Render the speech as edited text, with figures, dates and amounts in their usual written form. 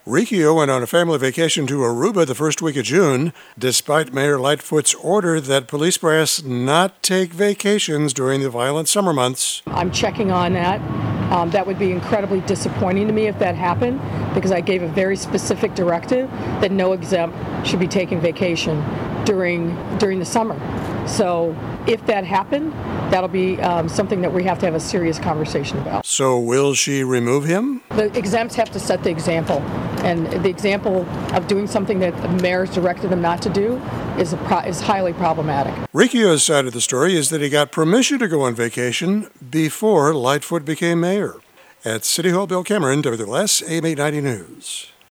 Riccio went on a family vacation to Aruba the first week of June, despite Mayor Lightfoot's order that police brass not take vacations during the violent summer months. I'm checking on that. That would be incredibly disappointing to me if that happened, because I gave a very specific directive that no exempt should be taking vacation during the summer. So if that happened, that'll be something that we have to have a serious conversation about. So will she remove him? The exempts have to set the example, and the example of doing something that the mayor's directed them not to do is highly problematic. Riccio's side of the story is that he got permission to go on vacation before Lightfoot became mayor. At City Hall, Bill Cameron, WLS AM 890 News.